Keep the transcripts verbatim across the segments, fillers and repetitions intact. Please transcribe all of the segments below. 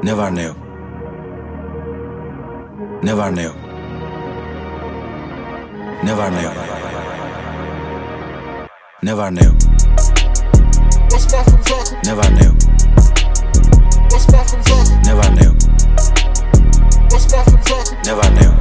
Ne var ne yok? Ne var ne yok? Ne var ne yok? Ne var ne yok? Ne var ne yok? Ne var ne yok? Ne var ne yok?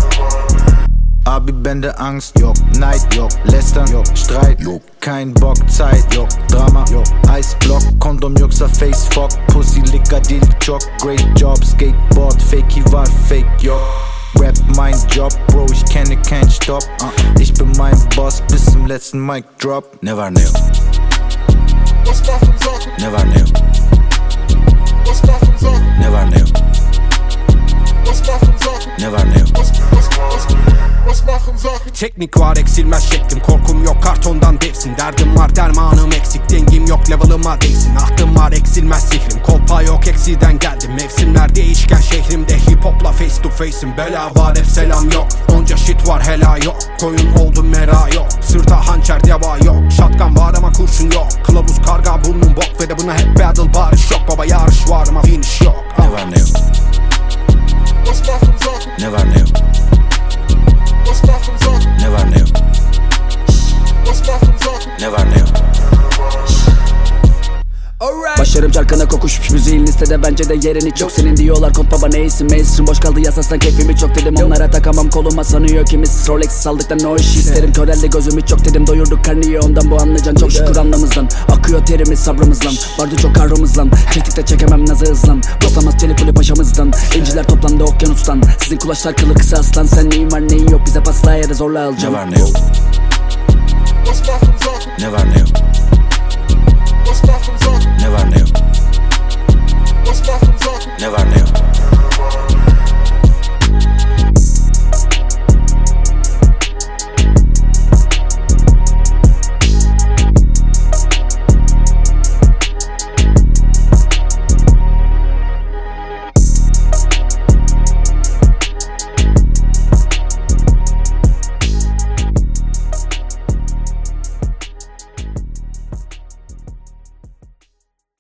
Abi bende Angst yok, Neid yok, Lästern yok, Streit yok, kein Bock, Zeit yok, Drama yok, Eisblock, Kondom yoksa face fuck, Pussy licker değil çok, great job, skateboard, fakey var, fake yok. Rap mein Job, Bro, ich kenne kein Stopp, uh, ich bin mein Boss bis zum letzten Mic drop. Ne var ne yok? Ne var ne yok? Ne var ne yok? Ne var ne yok? Teknik var eksilmez şeklim, korkum yok kartondan devsin. Derdim var dermanım eksik, dengim yok level'ıma değsin. Aklım var eksilmez sihrim, kolpa yok eksiden geldim. Mevsimler değişken şehrimde hip hopla face to face'im. Bela var hep selam yok, onca shit var hela yok. Koyun oldum mera yok, sırta hançer deva yok. Shotgun var ama kurşun yok, kılavuz karga burnum bok. Ve de buna hep battle barış yok, baba yarış var ama finish yok. Ne var ne yok? Ne var ne yok? Ne var ne yok? Ne var ne yok? Başarım çarkına kokuşmuş müziğin listede, bence de yerin hiç yok. Senin diyorlar kod baba neysin, mainstream boş kaldı yasasdan keyfimi çok dedim. Onlara takamam koluma sanıyor kimisi, Rolex'i saldıktan o işi isterim. Körelde gözümü çok dedim, doyurduk karniye ondan, bu anlayacaksın çok şükür anlamızdan. Akıyor terimiz sabrımızlan, vardı çok karrımızlan. Çektik de çekemem nazı hızlan, basamaz çelikuli paşamızdan. İnciler toplandı okyanustan, sizin kulaçlar kılı kısa aslan. Sen neyin var neyin yok, bize pasla ya da zorla alacağım. Ne var ne yok? Ne var ne yok?